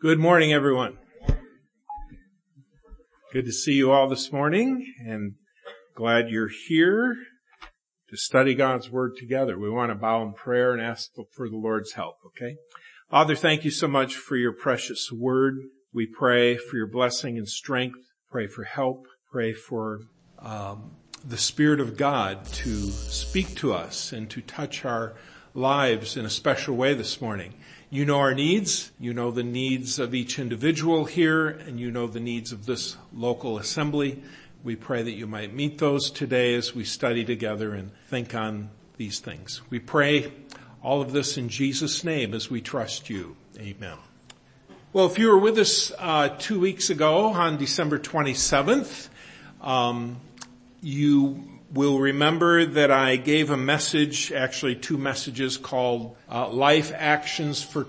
Good morning, everyone. Good to see you all this morning, and glad you're here to study God's Word together. We want to bow in prayer and ask for the Lord's help, okay? Father, thank you so much for your precious Word. We pray for your blessing and strength, pray for help, pray for the Spirit of God to speak to us and to touch our lives in a special way this morning. You know our needs. You know the needs of each individual here, and you know the needs of this local assembly. We pray that you might meet those today as we study together and think on these things. We pray all of this in Jesus' name as we trust you. Amen. Well, if you were with us 2 weeks ago on December 27th, you will remember that I gave a message, actually 2 messages, called Life Actions for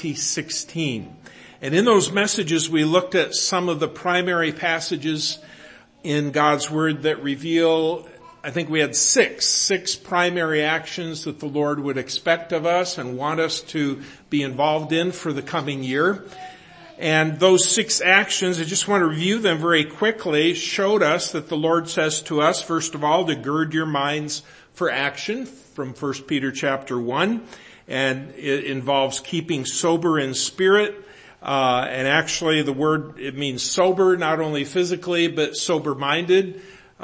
2016. And in those messages, we looked at some of the primary passages in God's Word that reveal, I think we had six primary actions that the Lord would expect of us and want us to be involved in for the coming year. And those 6 actions, I just want to review them very quickly, showed us that the Lord says to us, first of all, to gird your minds for action from 1 Peter chapter 1. And it involves keeping sober in spirit. And actually the word, it means sober, not only physically, but sober-minded.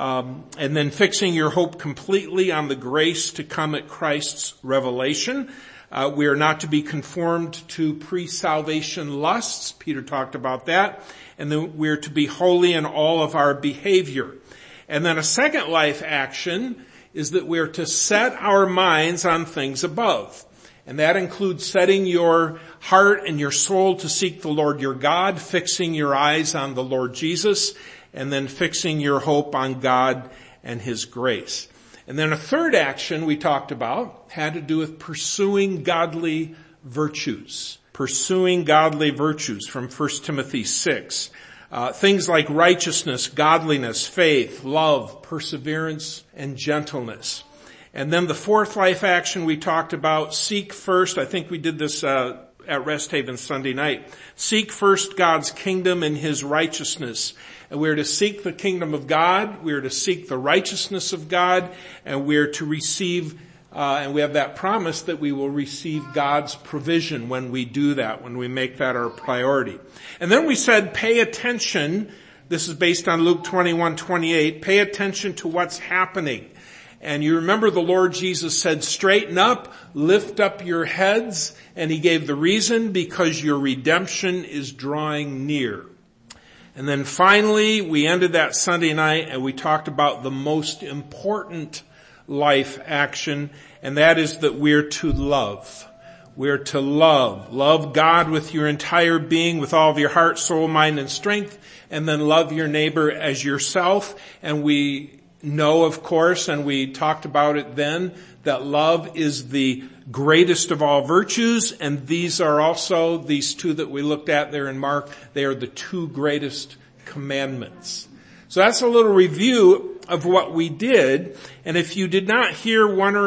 And then fixing your hope completely on the grace to come at Christ's revelation. We are not to be conformed to pre-salvation lusts. Peter talked about that. And then we're to be holy in all of our behavior. And then a second life action is that we're to set our minds on things above. And that includes setting your heart and your soul to seek the Lord your God, fixing your eyes on the Lord Jesus, and then fixing your hope on God and His grace. And then a third action we talked about had to do with pursuing godly virtues. Pursuing godly virtues from 1 Timothy 6. Things like righteousness, godliness, faith, love, perseverance, and gentleness. And then the fourth life action we talked about, seek first, I think we did this at Rest Haven Sunday night. Seek first God's kingdom and His righteousness. And we're to seek the kingdom of God, we're to seek the righteousness of God, and we're to receive, and we have that promise that we will receive God's provision when we do that, when we make that our priority. And then we said pay attention, this is based on Luke 21:28, pay attention to what's happening. And you remember the Lord Jesus said, straighten up, lift up your heads, and He gave the reason, because your redemption is drawing near. And then finally, we ended that Sunday night and we talked about the most important life action, and that is that we're to love. We're to love. Love God with your entire being, with all of your heart, soul, mind, and strength, and then love your neighbor as yourself. And we know, of course, and we talked about it then, that love is the greatest of all virtues, and these are also, these 2 that we looked at there in Mark, they are the 2 greatest commandments. So that's a little review of what we did, and if you did not hear one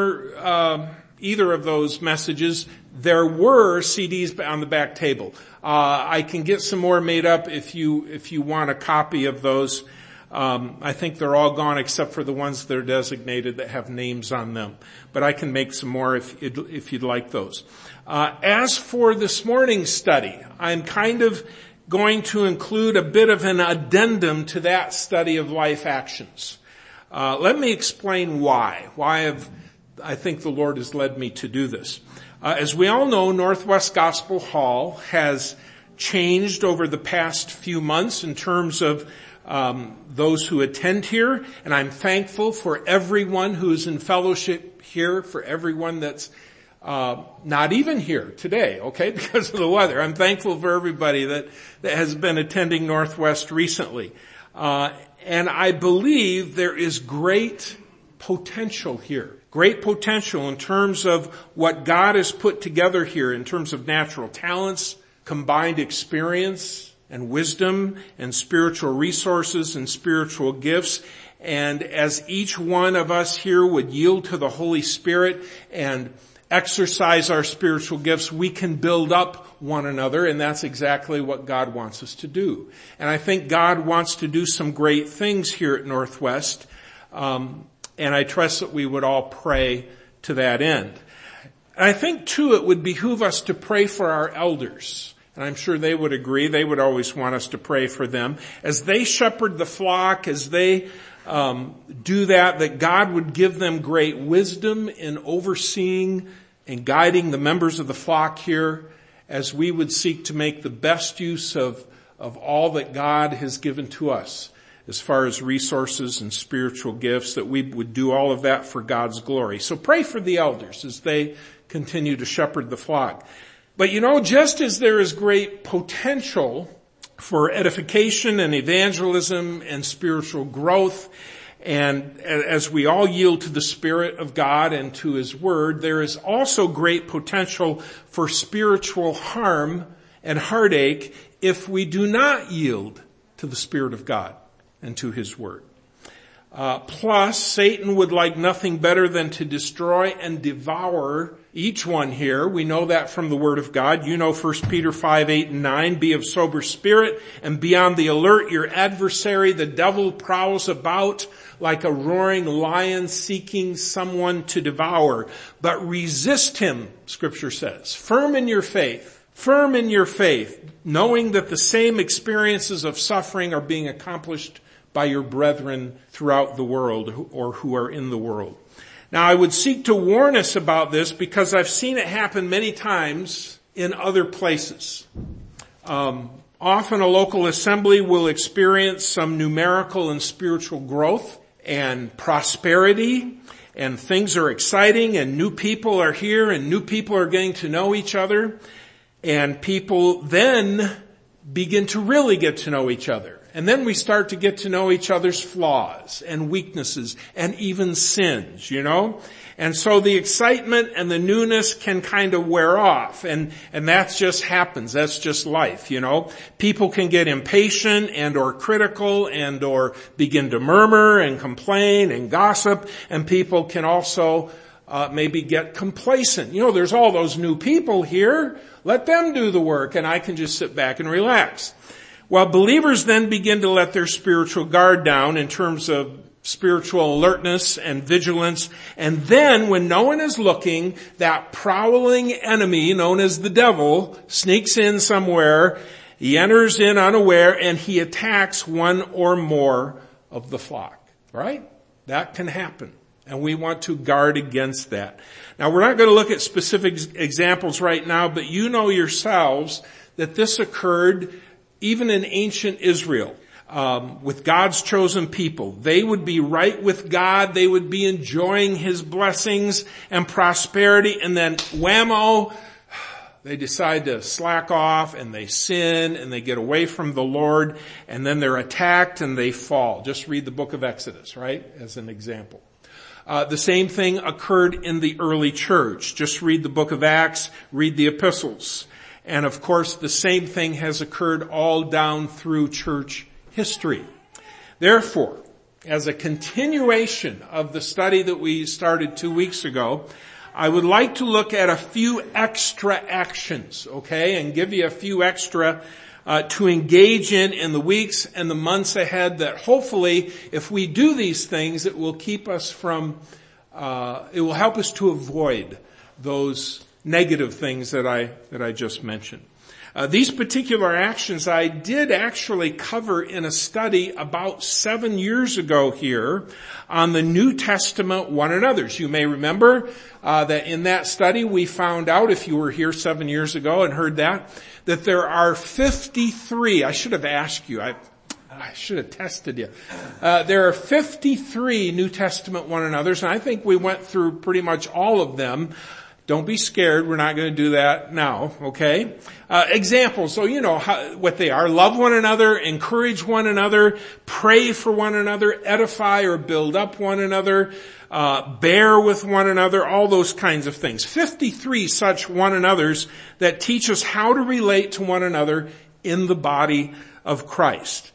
or either of those messages, there were CDs on the back table. I can get some more made up if you want a copy of those. I think they're all gone except for the ones that are designated that have names on them. But I can make some more if you'd like those. As for this morning's study, I'm kind of going to include a bit of an addendum to that study of life actions. Let me explain why. I think the Lord has led me to do this. As we all know, Northwest Gospel Hall has changed over the past few months in terms of those who attend here, and I'm thankful for everyone who's in fellowship here, for everyone that's not even here today, okay, because of the weather. I'm thankful for everybody that has been attending Northwest recently. And I believe there is great potential here. Great potential in terms of what God has put together here in terms of natural talents, combined experience, and wisdom, and spiritual resources, and spiritual gifts. And as each one of us here would yield to the Holy Spirit and exercise our spiritual gifts, we can build up one another, and that's exactly what God wants us to do. And I think God wants to do some great things here at Northwest, and I trust that we would all pray to that end. And I think, too, it would behoove us to pray for our elders. And I'm sure they would agree. They would always want us to pray for them. As they shepherd the flock, as they do that God would give them great wisdom in overseeing and guiding the members of the flock here, as we would seek to make the best use of all that God has given to us as far as resources and spiritual gifts, that we would do all of that for God's glory. So pray for the elders as they continue to shepherd the flock. But just as there is great potential for edification and evangelism and spiritual growth, and as we all yield to the Spirit of God and to His Word, there is also great potential for spiritual harm and heartache if we do not yield to the Spirit of God and to His Word. Plus, Satan would like nothing better than to destroy and devour each one here. We know that from the Word of God. 1 Peter 5:8-9, be of sober spirit and be on the alert. Your adversary, the devil, prowls about like a roaring lion seeking someone to devour. But resist him, Scripture says. Firm in your faith, knowing that the same experiences of suffering are being accomplished by your brethren throughout the world, or who are in the world. Now, I would seek to warn us about this because I've seen it happen many times in other places. Often a local assembly will experience some numerical and spiritual growth and prosperity, and things are exciting, and new people are here, and new people are getting to know each other, and people then begin to really get to know each other. And then we start to get to know each other's flaws and weaknesses and even sins, And so the excitement and the newness can kind of wear off. And that just happens. That's just life, People can get impatient and or critical and or begin to murmur and complain and gossip. And people can also maybe get complacent. There's all those new people here. Let them do the work and I can just sit back and relax. Well, believers then begin to let their spiritual guard down in terms of spiritual alertness and vigilance. And then when no one is looking, that prowling enemy known as the devil sneaks in somewhere. He enters in unaware and he attacks one or more of the flock, right? That can happen. And we want to guard against that. Now, we're not going to look at specific examples right now, but yourselves that this occurred even in ancient Israel, with God's chosen people. They would be right with God. They would be enjoying His blessings and prosperity. And then whammo, they decide to slack off and they sin and they get away from the Lord. And then they're attacked and they fall. Just read the book of Exodus, right? As an example. The same thing occurred in the early church. Just read the book of Acts, read the epistles. And of course, the same thing has occurred all down through church history. Therefore, as a continuation of the study that we started 2 weeks ago, I would like to look at a few extra actions, okay, and give you a few extra to engage in the weeks and the months ahead, that hopefully, if we do these things, it will keep us from, it will help us to avoid those negative things that I just mentioned. These particular actions I did actually cover in a study about 7 years ago here on the New Testament one another's. You may remember that in that study we found out, if you were here 7 years ago and heard that there are 53. I should have asked you. I should have tested you. There are 53 New Testament one another's, and I think we went through pretty much all of them. Don't be scared. We're not going to do that now, okay? Examples. So what they are. Love one another, encourage one another, pray for one another, edify or build up one another, bear with one another, all those kinds of things. 53 such one another's that teach us how to relate to one another in the body of Christ.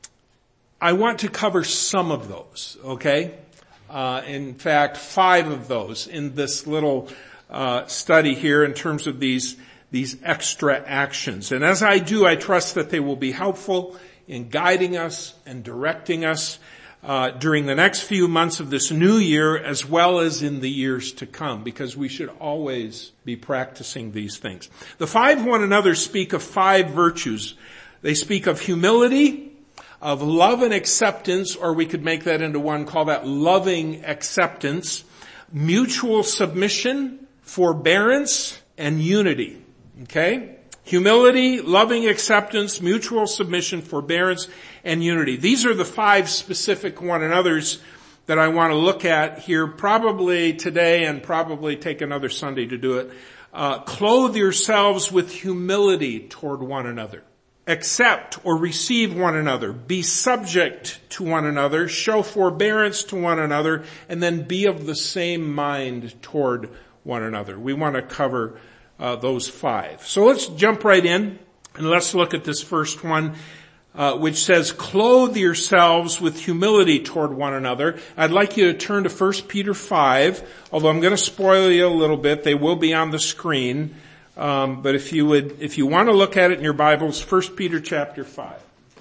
I want to cover some of those, okay? In fact, 5 of those in this little study here in terms of these extra actions. And as I do, I trust that they will be helpful in guiding us and directing us during the next few months of this new year, as well as in the years to come, because we should always be practicing these things. The five one another speak of five virtues. They speak of humility, of love and acceptance, or we could make that into one, call that loving acceptance, mutual submission, forbearance, and unity. Okay? Humility, loving acceptance, mutual submission, forbearance, and unity. These are the five specific one another's that I want to look at here probably today and probably take another Sunday to do it. Clothe yourselves with humility toward one another. Accept or receive one another. Be subject to one another. Show forbearance to one another. And then be of the same mind toward one another. We want to cover those five. So let's jump right in and let's look at this first one, which says, clothe yourselves with humility toward one another. I'd like you to turn to 1 Peter 5, although I'm going to spoil you a little bit. They will be on the screen. But if you want to look at it in your Bibles, 1 Peter chapter 5.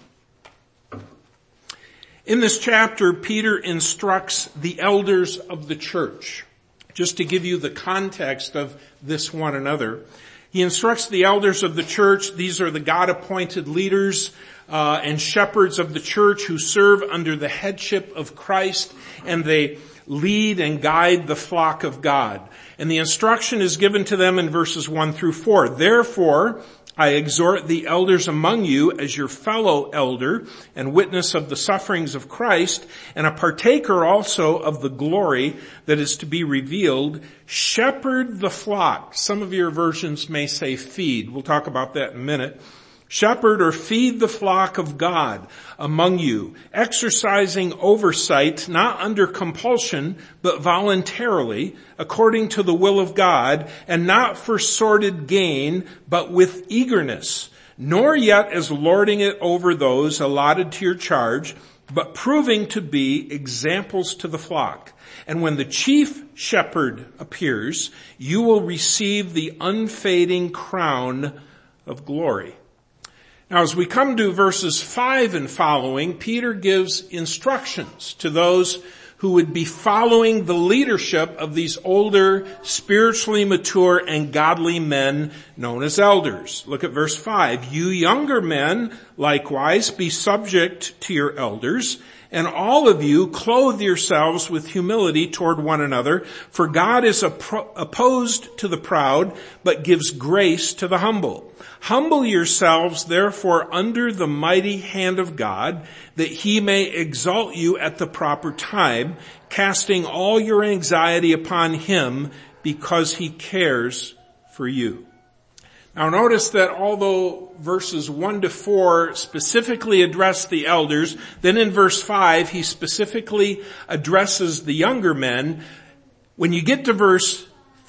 In this chapter, Peter instructs the elders of the church. Just to give you the context of this one another. He instructs the elders of the church. These are the God-appointed leaders and shepherds of the church who serve under the headship of Christ, and they lead and guide the flock of God. And the instruction is given to them in verses 1 through 4. Therefore, I exhort the elders among you as your fellow elder and witness of the sufferings of Christ, and a partaker also of the glory that is to be revealed. Shepherd the flock. Some of your versions may say feed. We'll talk about that in a minute. Shepherd or feed the flock of God among you, exercising oversight, not under compulsion, but voluntarily, according to the will of God, and not for sordid gain, but with eagerness, nor yet as lording it over those allotted to your charge, but proving to be examples to the flock. And when the chief shepherd appears, you will receive the unfading crown of glory. Now, as we come to verses 5 and following, Peter gives instructions to those who would be following the leadership of these older, spiritually mature, and godly men known as elders. Look at verse 5. You younger men, likewise, be subject to your elders, and all of you clothe yourselves with humility toward one another, for God is opposed to the proud, but gives grace to the humble. Humble yourselves, therefore, under the mighty hand of God, that he may exalt you at the proper time, casting all your anxiety upon him, because he cares for you. Now notice that although verses 1 to 4 specifically address the elders, then in verse 5 he specifically addresses the younger men. When you get to verse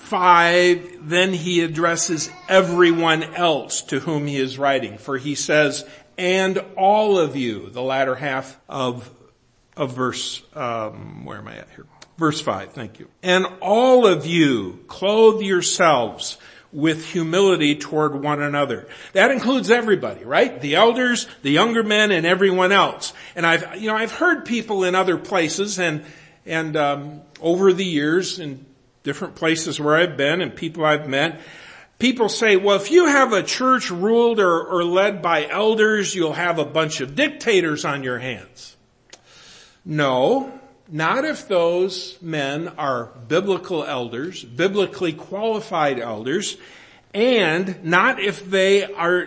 5, then he addresses everyone else to whom he is writing. For he says, and all of you, the latter half of verse, where am I at here? Verse 5, thank you. And all of you clothe yourselves with humility toward one another. That includes everybody, right? The elders, the younger men, and everyone else. And I've heard people in other places and over the years in different places where I've been and people I've met, people say, well, if you have a church ruled or led by elders, you'll have a bunch of dictators on your hands. No, not if those men are biblical elders, biblically qualified elders, and not if they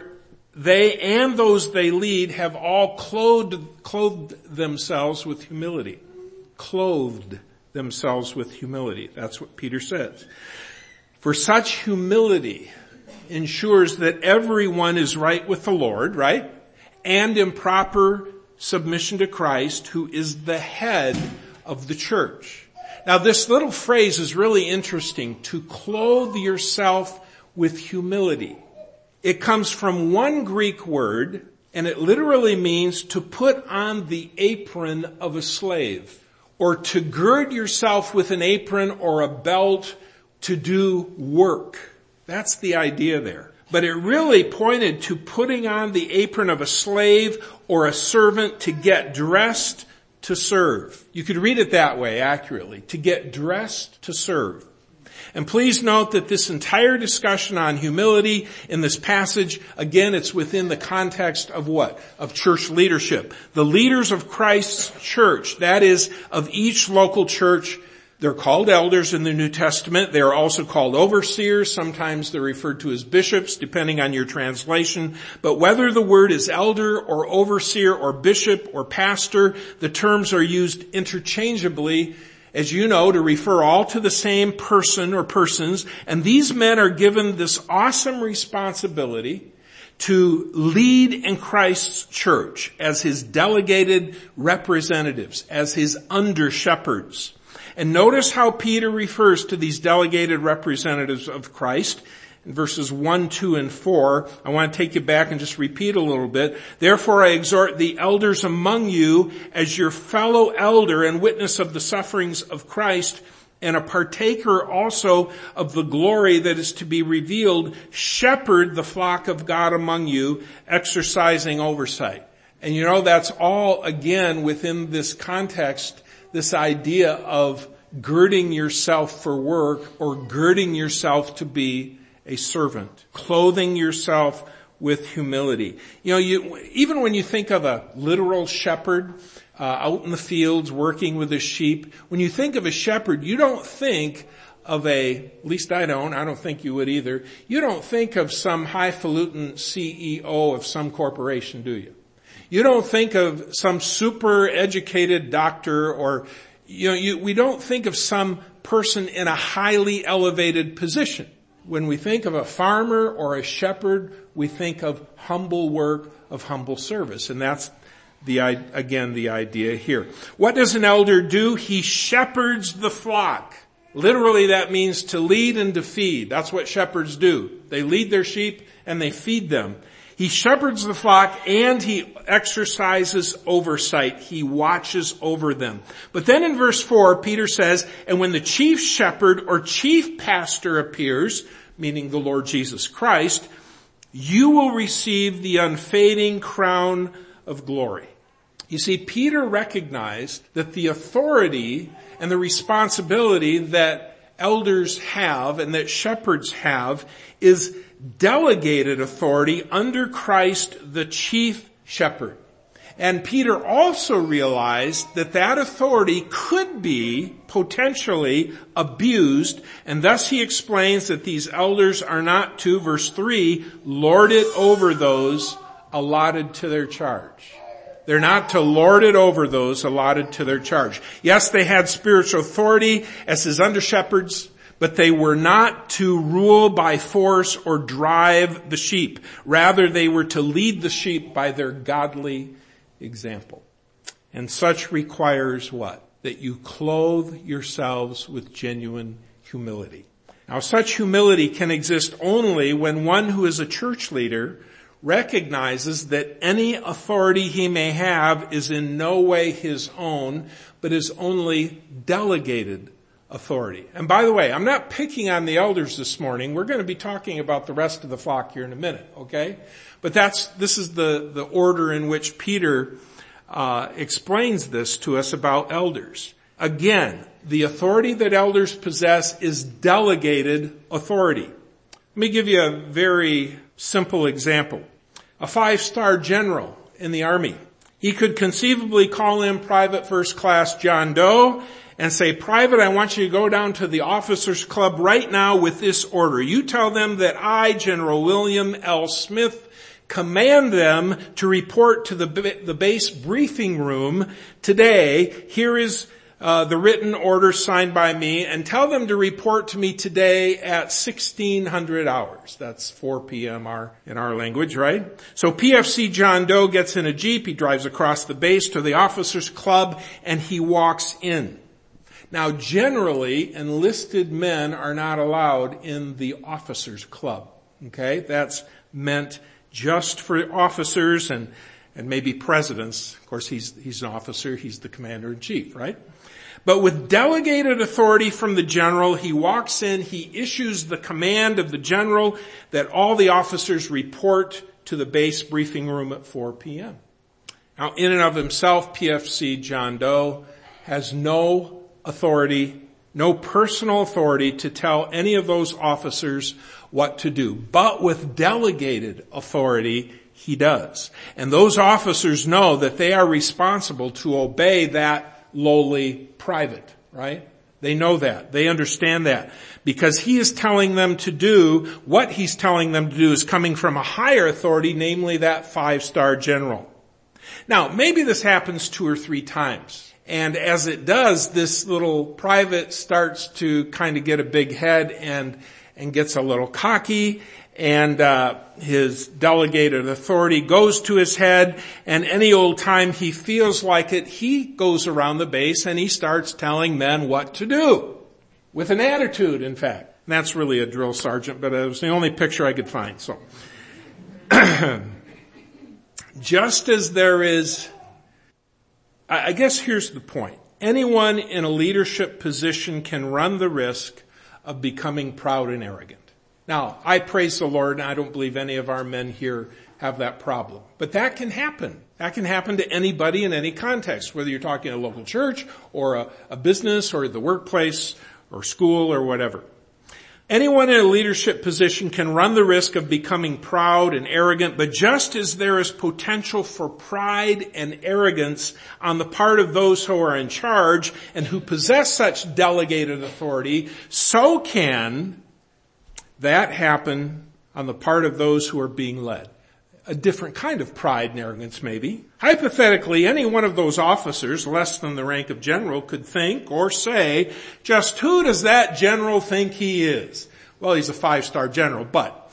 and those they lead have all clothed themselves with humility. Clothed themselves with humility. That's what Peter says. For such humility ensures that everyone is right with the Lord, right? And in proper submission to Christ, who is the head of the church. Now this little phrase is really interesting, to clothe yourself with humility. It comes from one Greek word, and it literally means to put on the apron of a slave, or to gird yourself with an apron or a belt to do work. That's the idea there. But it really pointed to putting on the apron of a slave or a servant to get dressed to serve. You could read it that way accurately, to get dressed to serve. And please note that this entire discussion on humility in this passage, again, it's within the context of what? Of church leadership. The leaders of Christ's church, that is, of each local church, they're called elders in the New Testament. They are also called overseers. Sometimes they're referred to as bishops, depending on your translation. But whether the word is elder or overseer or bishop or pastor, the terms are used interchangeably, as you know, to refer all to the same person or persons. And these men are given this awesome responsibility to lead in Christ's church as his delegated representatives, as his under-shepherds. And notice how Peter refers to these delegated representatives of Christ in verses 1, 2, and 4. I want to take you back and just repeat a little bit. Therefore I exhort the elders among you as your fellow elder and witness of the sufferings of Christ and a partaker also of the glory that is to be revealed, shepherd the flock of God among you, exercising oversight. And you know, that's all again within this context, this idea of girding yourself for work or girding yourself to be a servant, clothing yourself with humility. You know, even when you think of a literal shepherd out in the fields working with his sheep, when you think of a shepherd, you don't think of at least I don't think you would either, you don't think of some highfalutin CEO of some corporation, do you? You don't think of some super educated doctor or, we don't think of some person in a highly elevated position. When we think of a farmer or a shepherd, we think of humble work, of humble service. And that's the idea here. What does an elder do? He shepherds the flock. Literally that means to lead and to feed. That's what shepherds do. They lead their sheep and they feed them. He shepherds the flock and he exercises oversight. He watches over them. But then in verse 4, Peter says, and when the chief shepherd or chief pastor appears, meaning the Lord Jesus Christ, you will receive the unfading crown of glory. You see, Peter recognized that the authority and the responsibility that elders have and that shepherds have is delegated authority under Christ, the chief shepherd. And Peter also realized that that authority could be potentially abused, and thus he explains that these elders are not to, verse 3, lord it over those allotted to their charge. They're not to lord it over those allotted to their charge. Yes, they had spiritual authority as his under-shepherds, but they were not to rule by force or drive the sheep. Rather, they were to lead the sheep by their godly example. And such requires what? That you clothe yourselves with genuine humility. Now, such humility can exist only when one who is a church leader recognizes that any authority he may have is in no way his own, but is only delegated authority. And by the way, I'm not picking on the elders this morning. We're going to be talking about the rest of the flock here in a minute, okay? But this is the order in which Peter explains this to us about elders. Again, the authority that elders possess is delegated authority. Let me give you a very simple example. A 5-star general in the Army. He could conceivably call in Private First Class John Doe and say, Private, I want you to go down to the officers club right now with this order. You tell them that I, General William L. Smith, command them to report to the base briefing room today. Here is the written order signed by me, and tell them to report to me today at 1600 hours. That's 4 p.m. in our language, right? So PFC John Doe gets in a Jeep, he drives across the base to the officers club, and he walks in. Now generally, enlisted men are not allowed in the officers club. Okay? That's meant just for officers, and and maybe presidents. Of course, he's an officer. He's the commander-in-chief, right? But with delegated authority from the general, he walks in, he issues the command of the general that all the officers report to the base briefing room at 4 p.m. Now, in and of himself, PFC John Doe has no authority, no personal authority to tell any of those officers what to do. But with delegated authority, he does. And those officers know that they are responsible to obey that lowly private, right? They know that. They understand that. Because he is telling them to do, what he's telling them to do is coming from a higher authority, namely that 5-star general. Now, maybe this happens 2 or 3 times. And as it does, this little private starts to kind of get a big head and gets a little cocky, and his delegated authority goes to his head, and any old time he feels like it, he goes around the base and he starts telling men what to do. With an attitude, in fact. And that's really a drill sergeant, but it was the only picture I could find, so. Just as there is, I guess here's the point. Anyone in a leadership position can run the risk of becoming proud and arrogant. Now, I praise the Lord, and I don't believe any of our men here have that problem. But that can happen. That can happen to anybody in any context, whether you're talking a local church or a business or the workplace or school or whatever. Anyone in a leadership position can run the risk of becoming proud and arrogant, but just as there is potential for pride and arrogance on the part of those who are in charge and who possess such delegated authority, so can that happen on the part of those who are being led. A different kind of pride and arrogance, maybe. Hypothetically, any one of those officers, less than the rank of general, could think or say, just who does that general think he is? Well, he's a 5-star general, but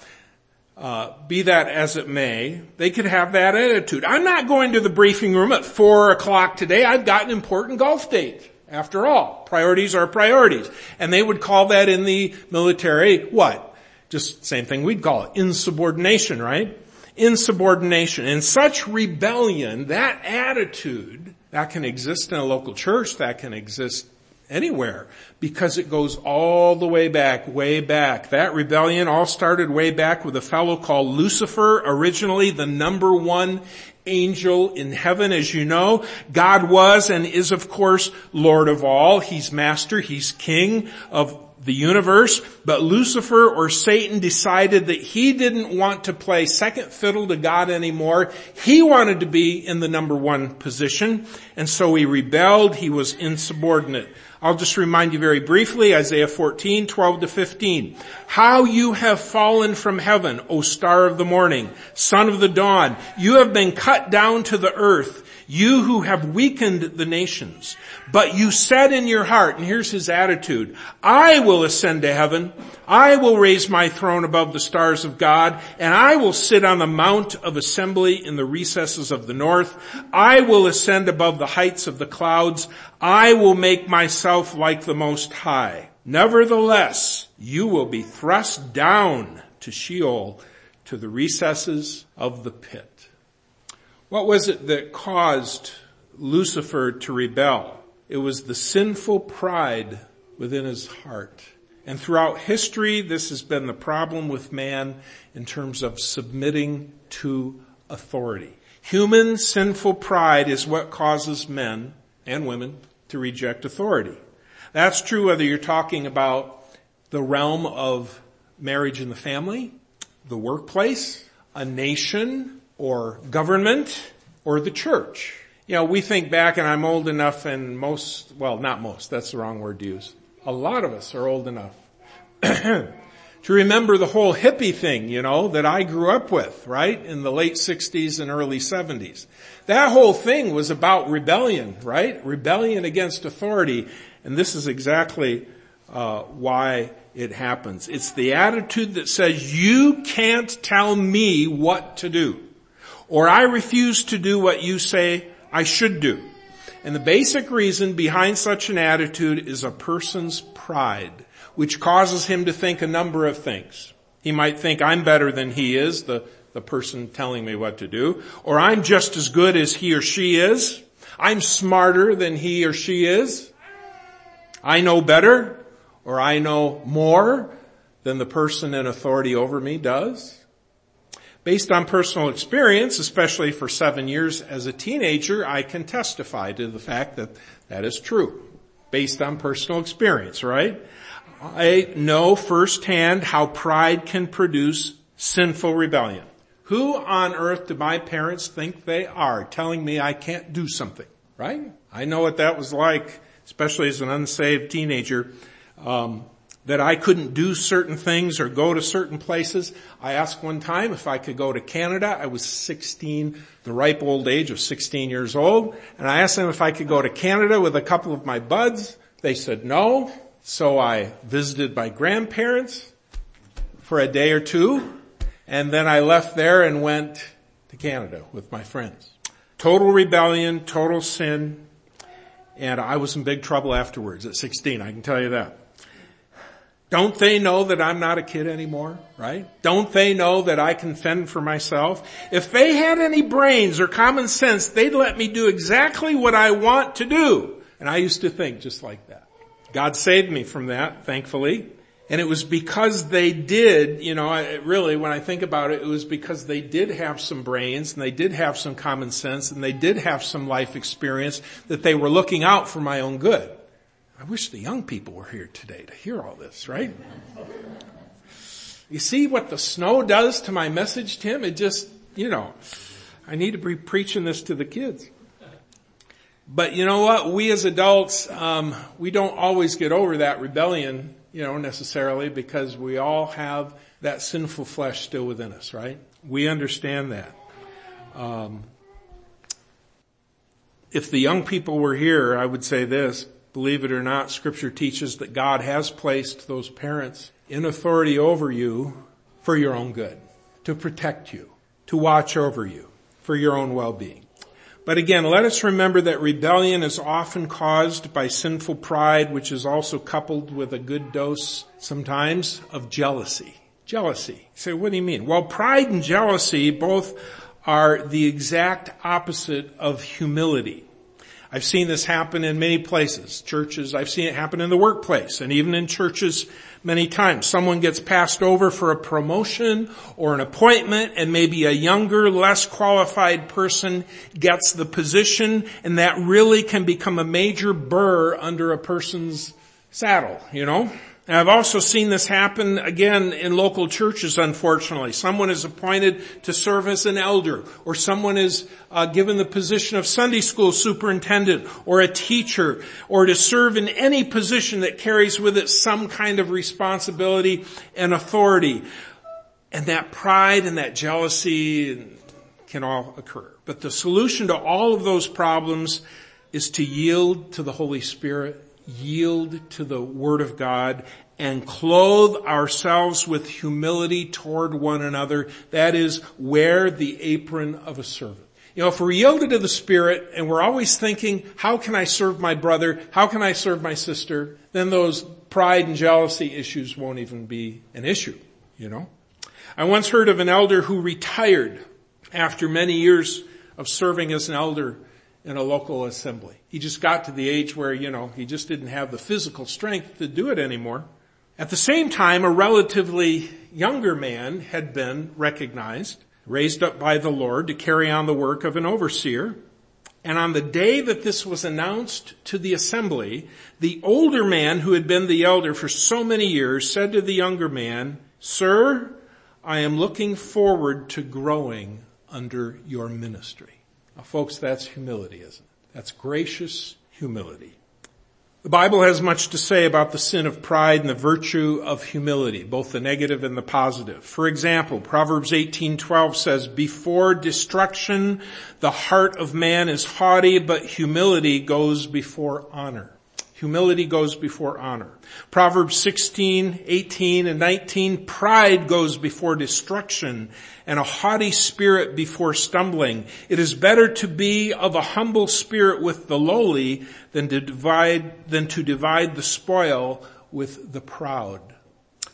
be that as it may, they could have that attitude. I'm not going to the briefing room at 4 o'clock today. I've got an important golf date. After all, priorities are priorities. And they would call that in the military, what? Just same thing we'd call it, insubordination, right? Insubordination. And such rebellion, that attitude, that can exist in a local church, that can exist anywhere, because it goes all the way back, way back. That rebellion all started way back with a fellow called Lucifer, originally the number 1 angel in heaven. As you know, God was and is, of course, Lord of all. He's master, he's king of the universe, but Lucifer or Satan decided that he didn't want to play second fiddle to God anymore. He wanted to be in the number 1 position, and so he rebelled. He was insubordinate. I'll just remind you very briefly, Isaiah 14, 12 to 15. How you have fallen from heaven, O star of the morning, son of the dawn. You have been cut down to the earth, you who have weakened the nations. But you said in your heart, and here's his attitude, I will ascend to heaven. I will raise my throne above the stars of God, and I will sit on the mount of assembly in the recesses of the north. I will ascend above the heights of the clouds. I will make myself like the Most High. Nevertheless, you will be thrust down to Sheol, to the recesses of the pit. What was it that caused Lucifer to rebel? It was the sinful pride within his heart. And throughout history, this has been the problem with man in terms of submitting to authority. Human sinful pride is what causes men and women to reject authority. That's true whether you're talking about the realm of marriage and the family, the workplace, a nation, or government, or the church. You know, we think back, and I'm old enough, and not most, that's the wrong word to use. A lot of us are old enough to remember the whole hippie thing, that I grew up with, right? In the late 60s and early 70s. That whole thing was about rebellion, right? Rebellion against authority. And this is exactly why it happens. It's the attitude that says, you can't tell me what to do, or I refuse to do what you say I should do. And the basic reason behind such an attitude is a person's pride, which causes him to think a number of things. He might think, I'm better than he is, the the person telling me what to do, or I'm just as good as he or she is. I'm smarter than he or she is. I know better, or I know more than the person in authority over me does. Based on personal experience, especially for 7 years as a teenager, I can testify to the fact that that is true. Based on personal experience, right? I know firsthand how pride can produce sinful rebellion. Who on earth do my parents think they are, telling me I can't do something, right? I know what that was like, especially as an unsaved teenager, that I couldn't do certain things or go to certain places. I asked one time if I could go to Canada. I was 16, the ripe old age of 16 years old. And I asked them if I could go to Canada with a couple of my buds. They said no. So I visited my grandparents for a day or two. And then I left there and went to Canada with my friends. Total rebellion, total sin. And I was in big trouble afterwards at 16, I can tell you that. Don't they know that I'm not a kid anymore, right? Don't they know that I can fend for myself? If they had any brains or common sense, they'd let me do exactly what I want to do. And I used to think just like that. God saved me from that, thankfully. And it was because they did, really, when I think about it, it was because they did have some brains and they did have some common sense and they did have some life experience that they were looking out for my own good. I wish the young people were here today to hear all this, right? You see what the snow does to my message, Tim? It just, I need to be preaching this to the kids. But you know what? We as adults, we don't always get over that rebellion, necessarily, because we all have that sinful flesh still within us, right? We understand that. If the young people were here, I would say this. Believe it or not, Scripture teaches that God has placed those parents in authority over you for your own good, to protect you, to watch over you, for your own well-being. But again, let us remember that rebellion is often caused by sinful pride, which is also coupled with a good dose, sometimes, of jealousy. Jealousy. You say, what do you mean? Well, pride and jealousy both are the exact opposite of humility. I've seen this happen in many places, churches. I've seen it happen in the workplace and even in churches many times. Someone gets passed over for a promotion or an appointment and maybe a younger, less qualified person gets the position, and that really can become a major burr under a person's saddle, And I've also seen this happen again in local churches, unfortunately. Someone is appointed to serve as an elder, or someone is given the position of Sunday school superintendent or a teacher, or to serve in any position that carries with it some kind of responsibility and authority. And that pride and that jealousy can all occur. But the solution to all of those problems is to yield to the Holy Spirit, yield to the Word of God, and clothe ourselves with humility toward one another. That is, wear the apron of a servant. If we're yielded to the Spirit and we're always thinking, how can I serve my brother? How can I serve my sister? Then those pride and jealousy issues won't even be an issue, I once heard of an elder who retired after many years of serving as an elder in a local assembly. He just got to the age where, he just didn't have the physical strength to do it anymore. At the same time, a relatively younger man had been recognized, raised up by the Lord to carry on the work of an overseer. And on the day that this was announced to the assembly, the older man who had been the elder for so many years said to the younger man, "Sir, I am looking forward to growing under your ministry." Now, folks, that's humility, isn't it? That's gracious humility. The Bible has much to say about the sin of pride and the virtue of humility, both the negative and the positive. For example, Proverbs 18:12 says, "Before destruction, the heart of man is haughty, but humility goes before honor." Humility goes before honor. Proverbs 16:18 and 19, "Pride goes before destruction, and a haughty spirit before stumbling. It is better to be of a humble spirit with the lowly than to divide the spoil with the proud."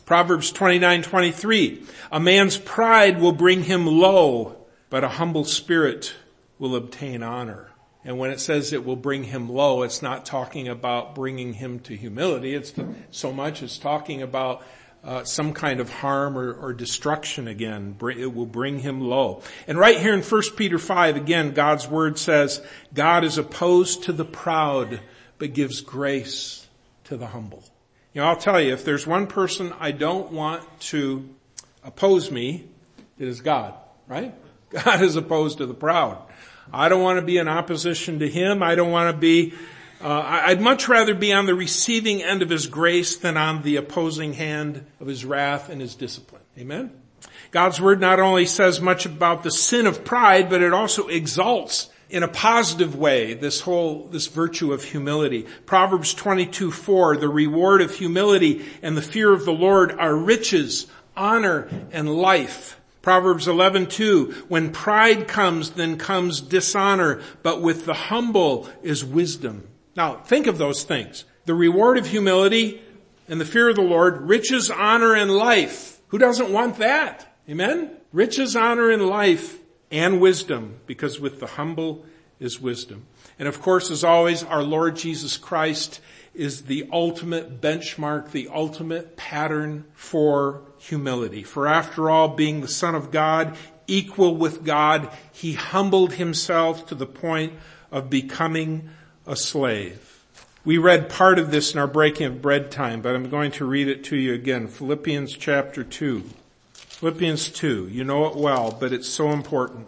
Proverbs 29:23, a man's pride will bring him low, but a humble spirit will obtain honor. And when it says it will bring him low, it's not talking about bringing him to humility. It's talking about some kind of harm or destruction again. It will bring him low. And right here in 1 Peter 5, again, God's word says, God is opposed to the proud, but gives grace to the humble. You know, I'll tell you, if there's one person I don't want to oppose me, it is God, right? God is opposed to the proud. I don't want to be in opposition to him. I don't want to be, I'd much rather be on the receiving end of his grace than on the opposing hand of his wrath and his discipline. Amen? God's word not only says much about the sin of pride, but it also exalts in a positive way this virtue of humility. Proverbs 22:4, the reward of humility and the fear of the Lord are riches, honor, and life. Proverbs 11:2, when pride comes, then comes dishonor, but with the humble is wisdom. Now, think of those things. The reward of humility and the fear of the Lord, riches, honor, and life. Who doesn't want that? Amen? Riches, honor, and life, and wisdom, because with the humble is wisdom. And of course, as always, our Lord Jesus Christ is the ultimate benchmark, the ultimate pattern for humility. For after all, being the Son of God, equal with God, he humbled himself to the point of becoming a slave. We read part of this in our breaking of bread time, but I'm going to read it to you again. Philippians chapter 2. Philippians 2. You know it well, but it's so important.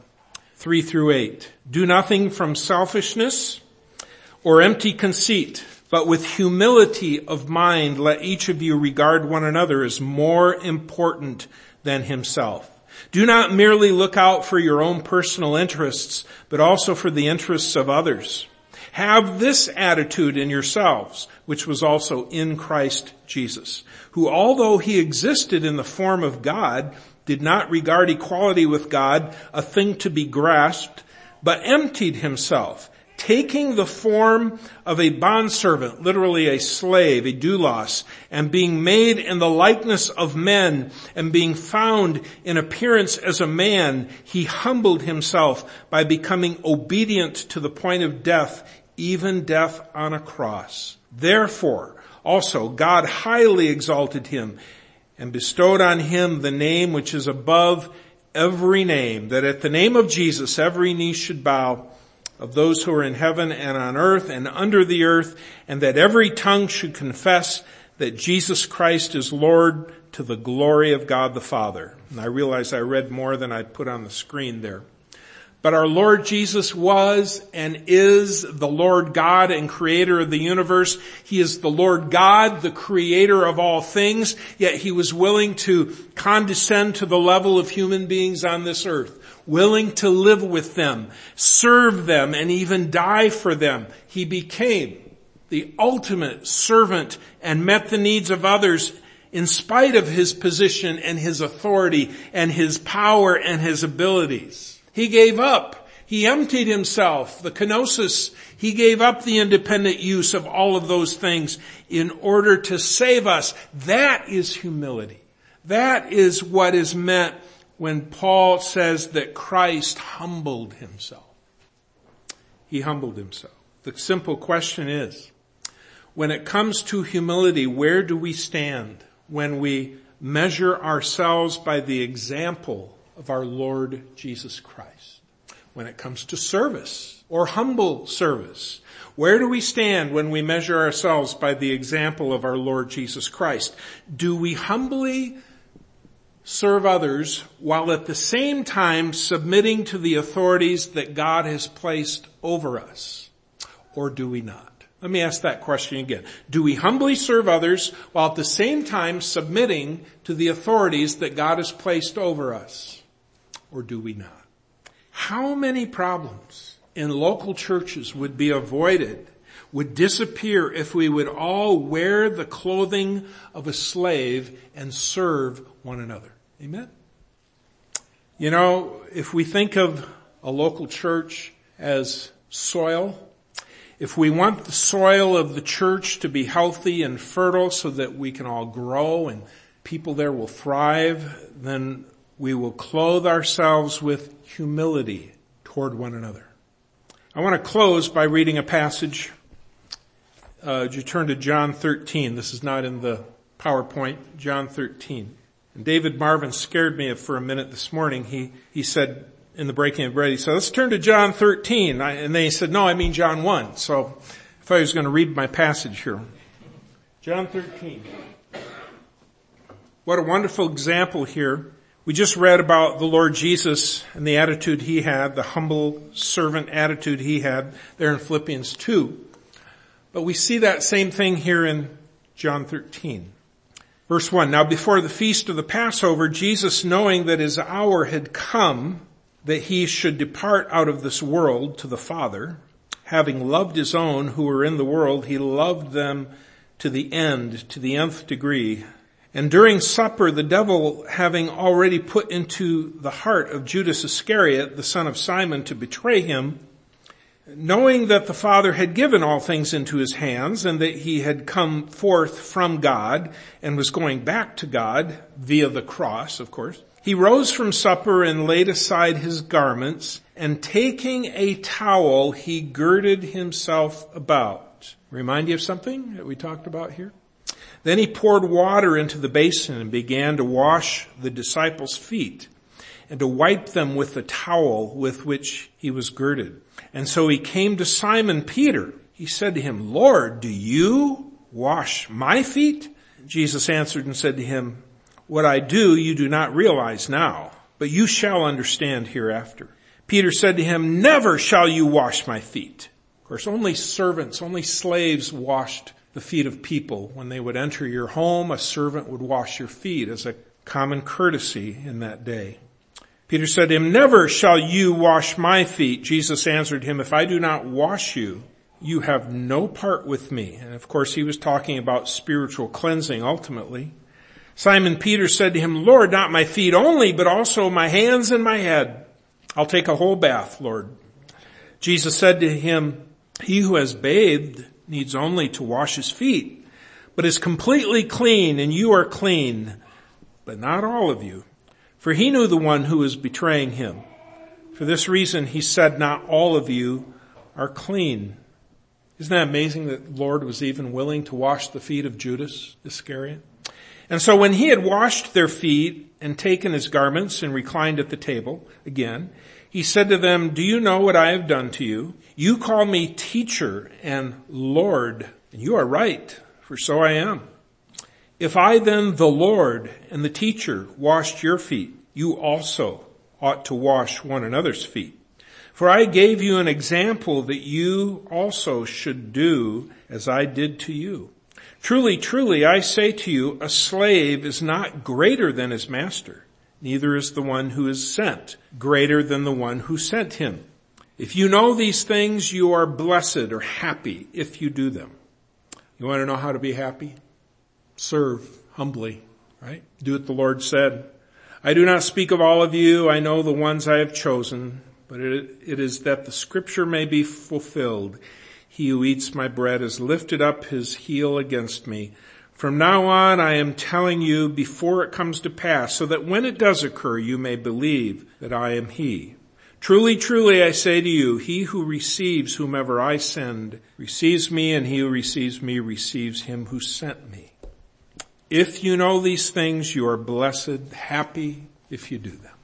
3-8. Do nothing from selfishness or empty conceit, but with humility of mind, let each of you regard one another as more important than himself. Do not merely look out for your own personal interests, but also for the interests of others. Have this attitude in yourselves, which was also in Christ Jesus, who although he existed in the form of God, did not regard equality with God a thing to be grasped, but emptied himself, taking the form of a bondservant, literally a slave, a doulos, and being made in the likeness of men, and being found in appearance as a man, he humbled himself by becoming obedient to the point of death, even death on a cross. Therefore, also God highly exalted him and bestowed on him the name which is above every name, that at the name of Jesus every knee should bow, of those who are in heaven and on earth and under the earth, and that every tongue should confess that Jesus Christ is Lord, to the glory of God the Father. And I realize I read more than I put on the screen there. But our Lord Jesus was and is the Lord God and creator of the universe. He is the Lord God, the creator of all things, yet he was willing to condescend to the level of human beings on this earth, willing to live with them, serve them, and even die for them. He became the ultimate servant and met the needs of others in spite of his position and his authority and his power and his abilities. He gave up. He emptied himself, the kenosis. He gave up the independent use of all of those things in order to save us. That is humility. That is what is meant when Paul says that Christ humbled himself. He humbled himself. The simple question is, when it comes to humility, where do we stand when we measure ourselves by the example of our Lord Jesus Christ? When it comes to service or humble service, where do we stand when we measure ourselves by the example of our Lord Jesus Christ? Do we humbly serve others while at the same time submitting to the authorities that God has placed over us? Or do we not? Let me ask that question again. Do we humbly serve others while at the same time submitting to the authorities that God has placed over us? Or do we not? How many problems in local churches would be avoided, would disappear if we would all wear the clothing of a slave and serve one another? Amen? You know, if we think of a local church as soil, if we want the soil of the church to be healthy and fertile so that we can all grow and people there will thrive, then we will clothe ourselves with humility toward one another. I want to close by reading a passage. You turn to John 13. This is not in the PowerPoint. John 13. And David Marvin scared me for a minute this morning. He said in the breaking of bread, he said, let's turn to John 13. And then he said, no, I mean John 1. So I thought he was going to read my passage here. John 13. What a wonderful example here. We just read about the Lord Jesus and the attitude he had, the humble servant attitude he had there in Philippians 2. But we see that same thing here in John 13. Verse 1, now before the feast of the Passover, Jesus, knowing that his hour had come, that he should depart out of this world to the Father, having loved his own who were in the world, he loved them to the end, to the nth degree. And during supper, the devil, having already put into the heart of Judas Iscariot, the son of Simon, to betray him, knowing that the Father had given all things into his hands and that he had come forth from God and was going back to God via the cross, of course, he rose from supper and laid aside his garments, and taking a towel, he girded himself about. Remind you of something that we talked about here? Then he poured water into the basin and began to wash the disciples' feet and to wipe them with the towel with which he was girded. And so he came to Simon Peter. He said to him, Lord, do you wash my feet? Jesus answered and said to him, what I do you do not realize now, but you shall understand hereafter. Peter said to him, never shall you wash my feet. Of course, only servants, only slaves washed the feet of people. When they would enter your home, a servant would wash your feet as a common courtesy in that day. Peter said to him, never shall you wash my feet. Jesus answered him, if I do not wash you, you have no part with me. And of course, he was talking about spiritual cleansing ultimately. Simon Peter said to him, Lord, not my feet only, but also my hands and my head. I'll take a whole bath, Lord. Jesus said to him, he who has bathed needs only to wash his feet, but is completely clean, and you are clean, but not all of you. For he knew the one who was betraying him. For this reason he said, not all of you are clean. Isn't that amazing that the Lord was even willing to wash the feet of Judas Iscariot? And so when he had washed their feet and taken his garments and reclined at the table again, he said to them, do you know what I have done to you? You call me teacher and Lord, and you are right, for so I am. If I then, the Lord and the teacher, washed your feet, you also ought to wash one another's feet. For I gave you an example that you also should do as I did to you. Truly, truly, I say to you, a slave is not greater than his master. Neither is the one who is sent greater than the one who sent him. If you know these things, you are blessed or happy if you do them. You want to know how to be happy? Serve humbly, right? Do what the Lord said. I do not speak of all of you. I know the ones I have chosen, but it is that the scripture may be fulfilled. He who eats my bread has lifted up his heel against me. From now on, I am telling you before it comes to pass, so that when it does occur, you may believe that I am he. Truly, truly, I say to you, he who receives whomever I send receives me, and he who receives me receives him who sent me. If you know these things, you are blessed, happy if you do them.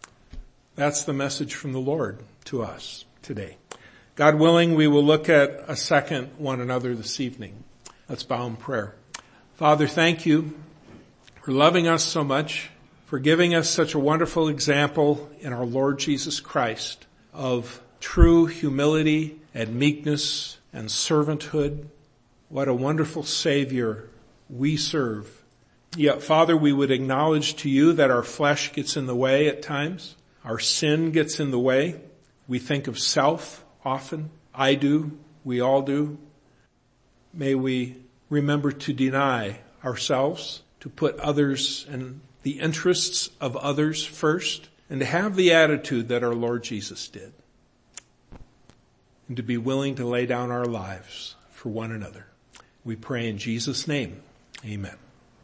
That's the message from the Lord to us today. God willing, we will look at a second one another this evening. Let's bow in prayer. Father, thank you for loving us so much, for giving us such a wonderful example in our Lord Jesus Christ of true humility and meekness and servanthood. What a wonderful Savior we serve. Yet, Father, we would acknowledge to you that our flesh gets in the way at times. Our sin gets in the way. We think of self often. I do. We all do. May we remember to deny ourselves, to put others and the interests of others first, and to have the attitude that our Lord Jesus did, and to be willing to lay down our lives for one another. We pray in Jesus' name. Amen.